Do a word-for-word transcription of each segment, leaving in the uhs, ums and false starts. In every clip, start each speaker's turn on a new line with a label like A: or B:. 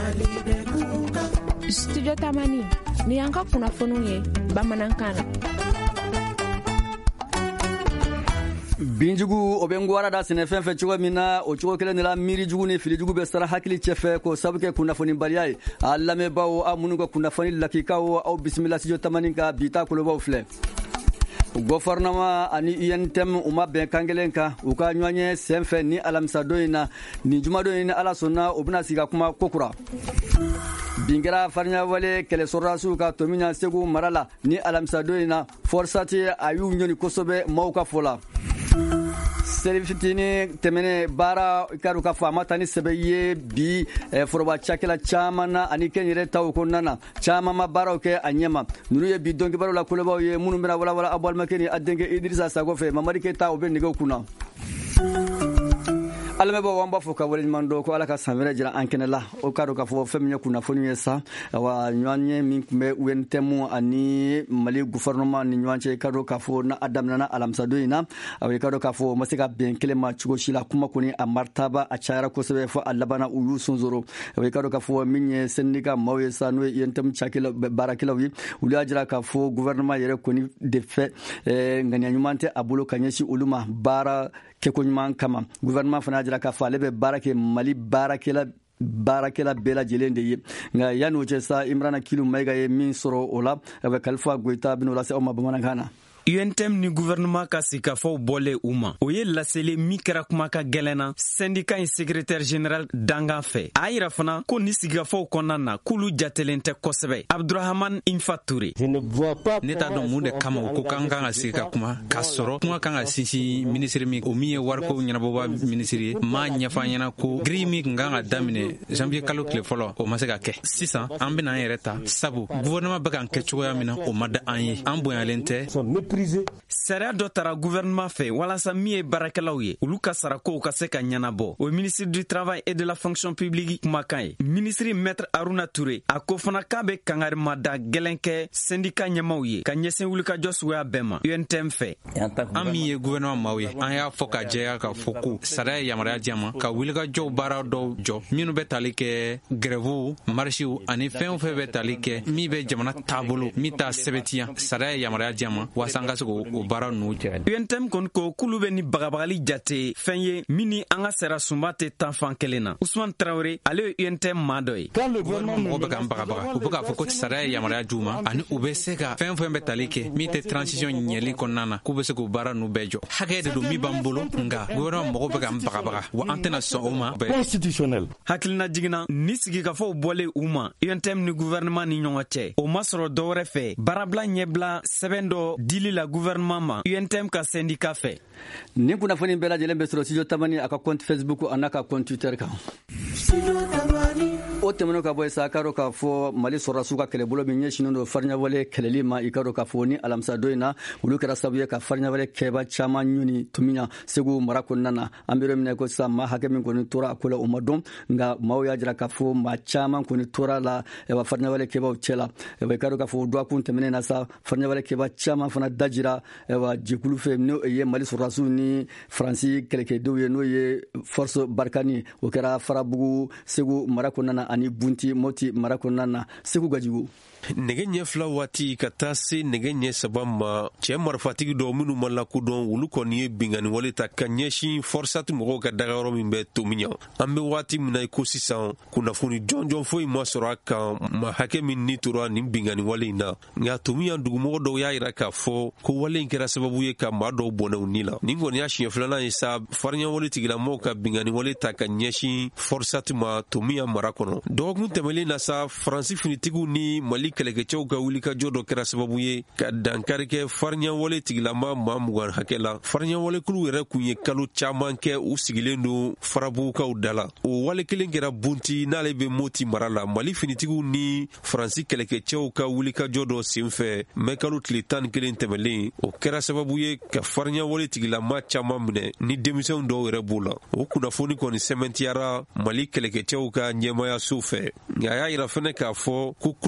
A: Studio Tamani ni yanka kunnafoniw ye bamanankan na.
B: Binjugu obengwara da sinefen fe cogo mina o cogo kelen la miri jugu ni fili jugu be sara hakili chefe ko sabuke kunnafoni baliyaye allame bawo amunu ko kunnafoni lakikawo au bismillah studio Tamani ka bita ko lo fle gouvernement ani U N T M uma ben kangelenka uka nywanye senfe ni alamsa doina ni juma doina ala sonna obuna siga kuma kokura bingira farnya wale kele sorasu ka tominya segu marala ni alamsa doina forsati ayu nyoni kosobe mauka fola Serifitini temene bara ikaru ka fama tani sebeye bi eh, foroba chakela chama na anike nyire taw konana chama ma bara ke anyema nunu ye bi donki baro la kuleba ye munu mena wala wala abwal makeni adenge Idrissa Sagofe mamari ke taw be nigo kuna alame bo wamba foka wala mando ko alaka samira jira ankene la o kado ka fo femnya kuna foni yesa wa nyanye min kumbe U N T M ani mali gouvernement ni nyance kado ka fo na adam na alamsa doina awe kado ka fo masika ben kelema chugo shila kuma kuni amartaba a chara ko sebe fo alabana uyu sunzoro awe kado ka fo minye sendika mawe sanu U N T M chakila barakila wi ulia jira ka fo gouvernement yere koni de fait ngani nyumante abulo kanyeshi uluma bara ke kunyman kama gouvernement fana jira ka falebe barake mali barakela barakela bela jelende ye nga yanu jesa Imrana Kilu mega ye min soro ola aba kalfa goita binola se o mabamana kana
C: U N T M ni gouvernement ka sikafo bole uma oye lasele mikra kuma ka gelena syndicat secrétaire général danga fe ayira fana ko ni sikafo konana kulu jatelente kosebe Abdurrahman Infatoure
D: neta don munde kama ko kanga nga sika kuma kasoro kuma kanga sisi ministre mi o miye warko nyanaboba ministre ma nyafa nyana ko grimi nganga damine janvier kalo kle folo o maseka ke six cents ambina yereta sabu gouvernement baka nke choya mina o mada anye amboya lente
C: Sera dotara gouvernement fait wala sa mie barakelaw ye ulu ka sarako ka se ka nyanabo au ministre du travail et de la fonction publique makai ministre maître Aruna Touré a ko fana ka be kangari mada gelenke syndicat nyamaw ye ka nyesen ulu ka joswa bema U N T M fait
D: ami ye gouvernement mawe an ya foka jeya ka foku sara yamara jama ka wilga jo bara do jo minu be talike grève marché ani fen fe be talike mi be jamana tabolo mi ta sebetia sara yamara jama wasanga ko bara no je
C: U N T M kon ko kulube ni bagabagali jate fenye mini anga sera sumbate tanfan kelena Ousmane Traoré ale U N T M madoy
D: quand le gouvernement obe kan bagabaga obe ka foko sara yamara juma ani ube seka fen fen be talike mi te transition nyeli konana kube se ko bara no bejo hage de do mi bambolo nga gouvernement mo obe kan bagabaga wa antena so uma
C: constitutionnel hakilna jigina nisigi ka fo bole uma U N T M ni gouvernement ni nyongoche o masro dore fe barabla nyebla sebendo dili la gouvernement ma U N T M ka syndicat fait
B: ni kuna foni bela jelembe soro studio Tamani aka compte Facebook anaka compte Twitter ka o temeno ka boy sakaro ka fo mali sora suka kele bolo mi nyeshino do farnya wale keleli ma ikaro ka foni alamsa doina ulukara sabuye ka farnya wale keba chama nyuni tuminya segu marako nana ambiro mine ko sama hakemi ko ni tora akola umadom nga mawo ya jira ka fo ma chama ko ni tora la e wa farnya wale keba uchela e wa ikaro ka fo do akun temene na sa farnya wale keba chama fana dajira e wa jikulu fe no ye mali sora su ni franci keleke do ye no ye force barkani o kera farabugu segu marako nana ani bunti moti marako nana segu gajigu
E: nege ɲɛ fila waati ka taa se nege ɲɛ saba ma cɛ marifatigi dɔ minnu ma lakodɔn olu kɔni ye bingani wale ta ka ɲɛsin forsati mɔgɔw ka dagayɔrɔ min bɛ tomiɲa an be waati min na i ko sisan kunnafoni jɔnjɔn foyi ma sɔrɔ a kan ma hakɛ min ni tora nin bingani wale in na nka tomiɲa dugumɔgɔ dɔw y'a yira k'a fɔ ko wale in kɛra sababu ye ka maa dɔw bɔnɛw ni la nin kɔni y'a siɲɛ filanan ye sa fariɲa wale tigilamɔgɔw ka bingani wale ta ka ɲɛsin forsati ma tomiɲa mara kɔnɔ dɔgɔkun tɛmɛlen na sa faransi finitigiw ni mali kɛlɛkɛcɛw ka wulikajɔ dɔ kɛra sababu ye ka dankari kɛ fariɲa wale tigilama maa mugan hakɛ la fariɲa walekulu yɛrɛ kun ye kalo caaman kɛ u sigilen don farabugukaw da la o wale kelen kɛra bunti n'ale be moti mara la mali finitigiw ni faransi kɛlɛkɛcɛw ka wulikajɔ dɔ senfɛ mɛ kalo tile tan ni kelen tɛmɛlen o kɛra sababu ye ka fariɲa wale tigilama caaman minɛ ni denmisɛnw dɔw yɛrɛ b'o la o kunnafoni kɔni sɛmɛntiyara mali kɛlɛkɛcɛw ka ɲɛmayaso fɛ nka a y'a yira fɛnɛ k'a fɔ ko kulu marifati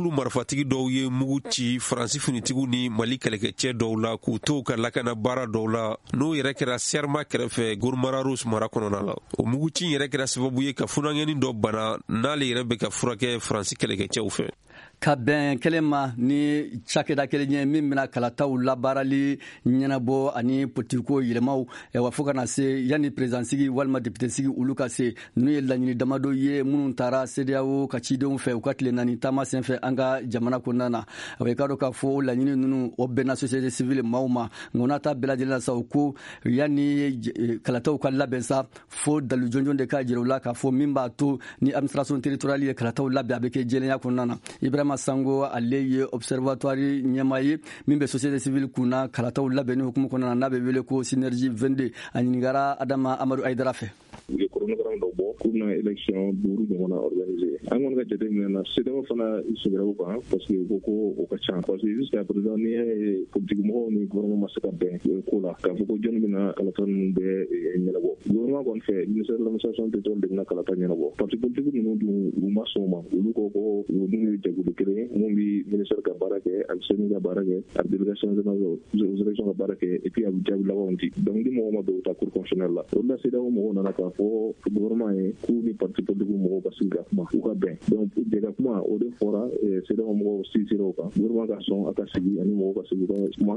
E: marifatigi dɔw ye mugu ci faransi finitigiw ni mali kɛlɛkɛcɛ dɔw la k'u to ka lakana baara dɔw la n'o yɛrɛ kɛra serma kɛrɛfɛ gormara rus mara kɔnɔna la. O mugu ci yɛrɛ kɛra sababu ye ka funankɛni dɔ bana n'ale yɛrɛ bɛ ka furakɛ faransi kɛlɛkɛcɛw fɛ.
B: Ka bɛn kelen ma ni cakɛda kelen ye min bɛna kalataw labaarali ɲɛnabɔ ani politiko yɛlɛmaw wa fo kana se yanni présidentsigi walima député-sigi olu ka se n'u ye laɲini damadɔ ye minnu taara C D A O ka cidenw fɛ u ka tile naani taama senfɛ an ka jamana kɔnɔna na. A bɛ ka dɔn k'a fɔ laɲini ninnu o bɛnna société civile maaw ma nka o n'a ta bɛɛ lajɛlen la sa u ko yanni kalataw ka labɛn sa fo dalu jɔnjɔn de ka jira u la k'a fɔ min b'a to ni administration territoriale ye kalataw labɛn a bɛ kɛ jɛlenya kɔnɔna na. Ibrahima Sango ale ye observatoire ɲɛmaa ye min bɛ société civile kunna kalataw labɛnni hukumu kɔnɔna na n'a bɛ wele ko synergie vingt-deux a ɲinigara Adama Amadu Aidara fɛ.
F: U ye chronogramme dɔ bɔ k'u bɛna élection duuru ɲɔgɔnna organiser. An kɔni ka jateminɛ na C D A O fana sɛgɛrɛ u kan parce que u ko ko o ka ca parce que jusqu'à présent ni ye politique mɔgɔw ni gouvernement ma se ka bɛn ko la k'a fɔ ko jɔnni bɛna kalata ninnu bɛɛ ɲɛnabɔ. Gouvernement kɔni fɛ ministère de l'administration territoriale de bɛna kalata ɲɛnabɔ. Parti politique ninnu dun u ma sɔn o ma olu ko ko olu ye jɛkulu kelen ye mun bi ministère ka baara kɛ a bɛ sɛbɛn ka baara kɛ a bɛ délégation générale aux élections ka baara kɛ et puis a bɛ jaabi labanw di. Donc ni mɔgɔ ma bɛn u ta cour constitutionnelle la. O de la C D A O mɔgɔw nana k'a fɔ gouvernement ye k'u ni parti politique mɔgɔw ka sigi ka kuma u ka bɛn. Donc jɛ ka kuma o de fɔra C D A O mɔgɔw sigira o kan. Gouvernement ka sɔn a ka sigi ani mɔgɔw ka sigi ka kuma.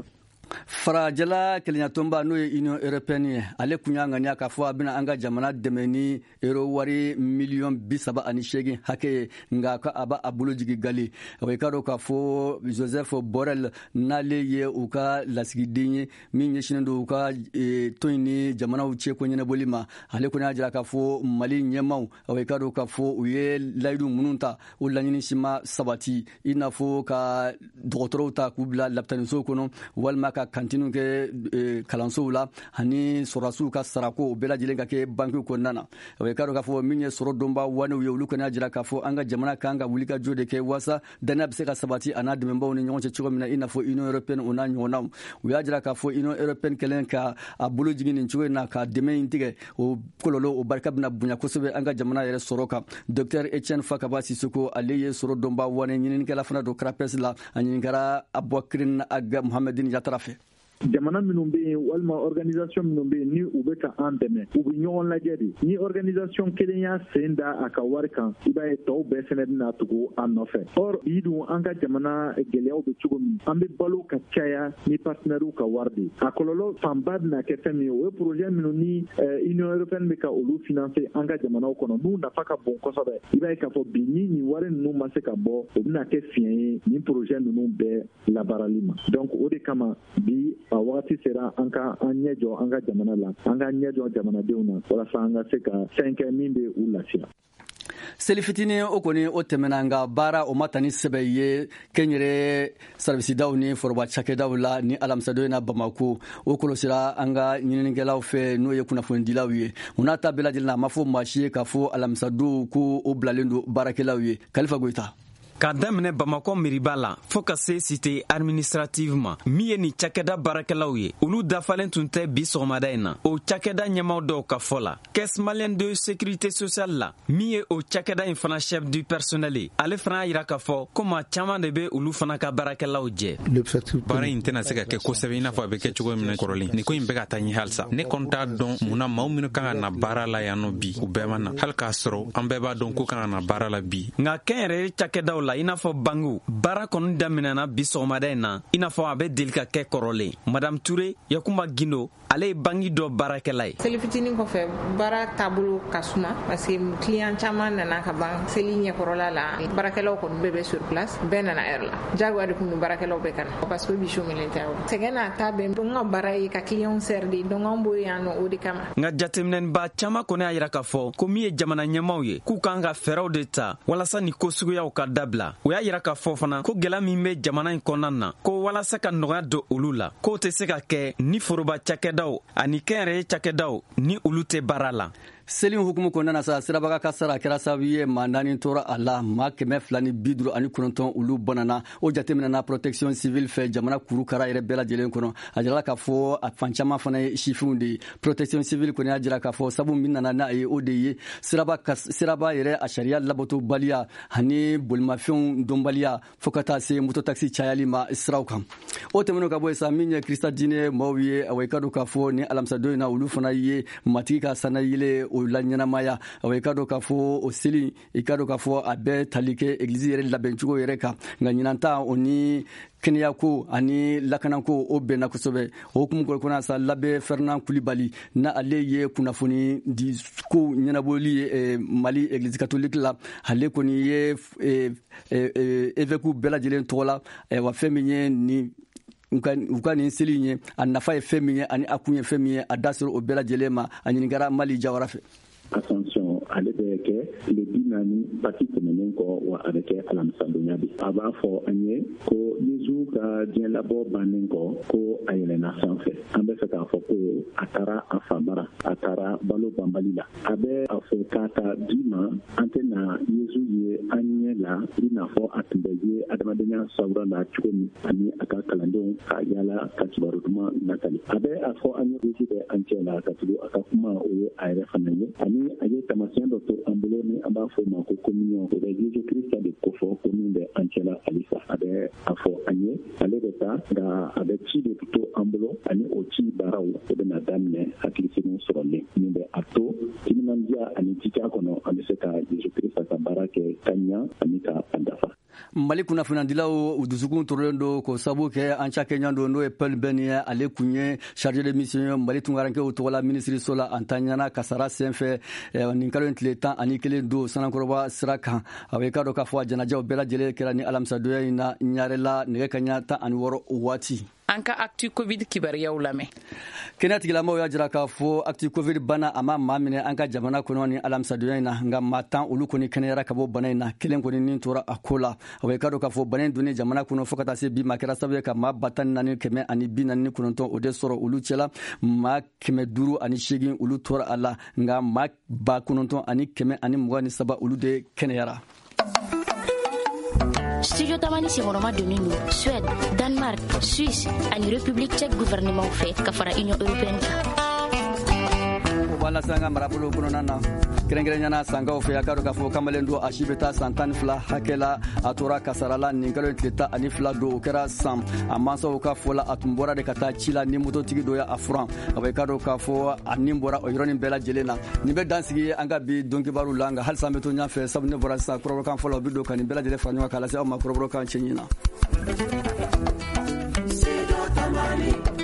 B: Farajala Kelenyatomba n'o ye Union européenne ye ale kun y'a ŋaniya k'a fɔ a bɛna an ka jamana dɛmɛ ni euro wari miliyɔn bi saba ani seegin hakɛ ye nka a b'a bolo jigin gali. O ye ka dɔn k'a fɔ Joseph Borrell n'ale ye u ka lasigiden ye min ɲɛsinnen don u ka tɔn ni jamanaw cɛko ɲɛnabɔli ma ale kɔni y'a jira k'a fɔ Mali ɲɛmaw o ye ka dɔn k'a fɔ u ye layidu minnu ta o laɲini si ma sabati i n'a fɔ ka dɔgɔtɔrɔw ta k'u bila lapitanisow kɔnɔ walima ka kantiniw kɛ kalansow la ani sɔrɔdasiw ka sarako o bɛɛ lajɛlen ka kɛ bankiw kɔnɔna na. O ye ka dɔn k'a fɔ min ye sɔrɔ dɔnba wanew ye olu kɔni y'a jira k'a fɔ an ka jamana kan ka wuli ka jɔ de kɛ walasa danaya bɛ se ka sabati a n'a dɛmɛbaw ni ɲɔgɔn cɛ cogo min na i n'a fɔ Union européenne o n'a ɲɔgɔnnaw. U y'a jira k'a fɔ Union européenne kɛlen ka a bolo jigin nin cogo in na ka dɛmɛ in tigɛ o kɔlɔlɔ o barika bɛna bonya kosɛbɛ an ka jamana yɛrɛ sɔrɔ kan. Docteur Etienne Fakaba Sissoko ale ye sɔrɔ dɔnba wane ɲininikɛla fana don CRAPES la a ɲininkara Aboubakrin Aga Mohamedine Yatara fɛ.
G: jamana minnu bɛ yen walima organisation minnu bɛ yen ni u bɛ ka an dɛmɛ u bɛ ɲɔgɔn lajɛ de ni organisation kelen y'a sen da a ka wari kan i b'a ye tɔw bɛɛ fɛnɛ bɛna tugu an nɔfɛ. Or bi dun an ka jamana gɛlɛyaw bɛ cogo min an bɛ balo ka caya ni partenaires ka wari de a kɔlɔlɔ fanba bɛna kɛ fɛn min ye o ye projet minnu ni Union européenne bɛ ka olu financer an ka jamanaw kɔnɔ n'u nafa ka bon kosɛbɛ i b'a ye k'a fɔ bi ni nin wari ninnu ma se ka bɔ o bɛna kɛ fiɲɛ ye nin projet ninnu bɛɛ labaarali ma. Donc o de kama bi a wagati sera an ka an ɲɛ jɔ an ka jamana la an ka ɲɛ jɔ jamanadenw na walasa an ka se ka fɛn kɛ min bɛ u lafiya.
B: Seli fitinin o kɔni o tɛmɛna nka baara o ma ta ni sɛbɛ ye kɛnyɛrɛ sarabisidaw ni foroba cakɛdaw la ni alamisadon na Bamako o kɔlɔsira an ka ɲininikɛlaw fɛ n'o ye kunnafonidilaw ye u n'a ta bɛɛ lajɛlen a ma fɔ maa si ye k'a fɔ alamisadow ko o bilalen don baarakɛlaw ye. Kalifa Goyita.
C: K'a daminɛ Bamako miriba la fo ka se cité administrative ma min ye ni cakɛda baarakɛlaw ye olu dafalen tun tɛ bi sɔgɔmada in na o cakɛda ɲɛmaw dɔw ka fɔ la caisse malienne de sécurité sociale la min ye o cakɛda in fana chef du personnel ye ale fana y'a yira k'a fɔ ko maa caman de bɛ olu fana ka baarakɛlaw jɛ.
D: Baara in tɛna se ka kɛ kosɛbɛ i n'a fɔ a bɛ kɛ cogo min na kɔrɔlen nin ko in bɛ ka taa ɲɛ halisa ne kɔni t'a dɔn mun na maaw minnu kan ka na baara la yan nɔ bi u bɛɛ ma na hali k'a sɔrɔ an bɛɛ b'a dɔn ko kan ka na baara la bi
C: nka kɛnyɛrɛye cakɛdaw la i n'a fɔ bangu baara kɔni daminɛna bi sɔgɔmada in na i n'a fɔ a bɛ deli ka kɛ kɔrɔlen. Madame Touré Yakumba Gindo ale ye bangi dɔ baarakɛla ye.
H: Seli fitinin kɔfɛ baara taabolo ka suma parce que client caman nana ka ban seli ɲɛkɔrɔla la baarakɛlaw kɔni bɛɛ bɛ sur place bɛɛ nana heure la jagoya de tun don baarakɛlaw bɛɛ kana parce que bi chômage tɛ awɔ sɛgɛn n'a ta bɛn n ka baara ye ka client sɛri de donc an b'o yan nɔ o de kama.
C: Nka jateminɛba caman kɔni y'a yira k'a fɔ ko min ye jamana ɲɛmaw ye k'u kan ka fɛɛrɛw de ta walasa ni ko suguyaw ka dabila o y'a yira k'a fɔ fana ko gɛlɛya min bɛ jamana in kɔnɔna na ko walasa ka nɔgɔya don olu la k'o tɛ se ka kɛ ni foroba cakɛdaw ani kɛnyɛrɛye cakɛdaw ni olu tɛ baara la.
B: seli hukumu kɔnɔna sa sirabaga ka sara kɛra sababu ye maa naani tora a la maa kɛmɛ fila ni bi duru ani kɔnɔntɔn olu bɔnana o jateminɛna protection civile fɛ jamana kurukara yɛrɛ bɛɛ lajɛlen kɔnɔ a jirala k'a fɔ a fan caman fana ye sifinw de ye protection civile kɔni y'a jira k'a fɔ sabu min nana n'a ye o de ye siraba siraba yɛrɛ a sariya labatobaliya ani bolimafɛnw dɔnbaliya fɔɔ ka taa se mototaxi cayali ma siraw kan o tɛmɛnen ka bɔ yen sa min ye krista diinɛ maaw ye a i ka dɔn k'a fɔ ni alamisadon in na olu fana ye matigi ka sanayele o la ɲɛnamaya a i ka dɔn k'a fɔ o seli i ka dɔn k'a fɔ a bɛɛ tali kɛ egilizi yɛrɛ labɛncogo yɛrɛ kan nka ɲinanta o ni kɛnɛyako ani lakanako o bɛnna kosɛbɛ o hukumu kɔnɔ sa labɛn fɛrɛnan kulibali na ale ye kunnafoni di ko ɲɛnabɔli ye mali egilizi katoliki la ale kɔni ye évêque bɛɛ lajɛlen tɔgɔ la wa fɛn min ye ni u ka nin seli ye a nafa ye fɛn min ye ani a kun ye fɛn min ye a da sera o bɛɛ lajɛlen ma a ɲininkara Mali Jawara fɛ.
I: Ascension ale bɛ kɛ tile bi naani baki tɛmɛnen kɔ wa a bɛ kɛ alamisadonya bi a b'a fɔ an ye ko Yezu ka diɲɛ labɔ bannen kɔ ko a yɛlɛnna sanfɛ an bɛ fɛ k'a fɔ ko a taara a fa mara a taara balo banbali la a bɛ a fɔ k'a ta di ma an tɛna Yezu ye an ɲɛ la i n'a fɔ a tun bɛ ye adamadenya sawura la cogo min ani a ka kalandenw ka yala ka kibaru duman latali a bɛ a fɔ an ye Yezu bɛ an cɛ la ka tugu a ka kuma o ye a yɛrɛ fana ye ani a ye tamasiyɛn dɔ to an bolo ni an b'a fɔ o ma ko communion o bɛ Yezu Kirista de kofɔ ko min bɛ an cɛla halisa a bɛ a fɔ an ye ale bɛ taa nka a bɛ ci de to an bolo ani o ci baaraw o bɛna daminɛ hakilisigi sɔrɔlen min bɛ a to timinandiya ani jija kɔnɔ an bɛ se ka Yezu Kirista ka baara kɛ ka ɲa ani ka a dafa.
B: Mali kunnafonidilaw u dusukun torolen don k'o sabu kɛ an cakɛɲan don n'o ye Paul Ben ye ale kun ye chargé de mission ye Mali tunkarankew tɔgɔ la minisiriso la an ta ɲana kasara senfɛ nin kalo tile tan ani kelen don Sanakɔrɔba sira kan a bɛ i ka dɔn k'a fɔ a janajaw bɛɛ lajɛlen kɛra ni alamisadonya in na ɲarela nɛgɛ kaɲa tan ani wɔɔrɔ o waati.
J: An ka actu covid kibariyaw lamɛn.
B: Kɛnɛ tigilamaw y'a jira k'a fɔ actu covid bana a ma maa minɛ an ka jamana kɔnɔ ni alamisadonya in na nka maa tan olu kɔni kɛnɛyara ka bɔ bana in na kelen kɔni nin tora a ko la a bɛ i ka dɔn k'a fɔ bana in donni jamana kɔnɔ fɔ ka taa se bi ma kɛra sababu ye ka maa ba tan naani kɛmɛ ani bi naani kɔnɔntɔn o de sɔrɔ olu cɛla maa kɛmɛ duuru ani seegin olu tora a la nka maa ba kɔnɔntɔn ani kɛmɛ ani mugan ni saba olu de kɛnɛyara.
K: Studio Tamani senkɔrɔma donnen don Suède, Danemark, Suisse ani République tchèque gouvernement fɛ ka fara Union européenne kan.
B: O b'a la san ka marabolo kɔnɔna na kɛrɛnkɛrɛnyana sangaw fɛ a ka dɔn k'a fɔ kamalen don a si bɛ taa san tan ni fila hakɛ la a tora kasara la nin kalo tile tan ani fila don o kɛra san a mansaw ka fɔ la a tun bɔra de ka taa ci la ni mototigi dɔ ye a furan a bɛ i ka dɔn k'a fɔ a nin bɔra o yɔrɔnin bɛɛ lajɛlen na nin bɛ dan sigi an ka bi dɔnkibaru la nka halisa an bɛ to ɲɔgɔn fɛ sabu ne bɔra sisan kɔrɔbɔrɔkan fɔlɔ o bɛ don ka nin bɛɛ lajɛlen fara ɲɔgɔn kan lase aw ma kɔrɔbɔrɔkan cɛ ɲin na.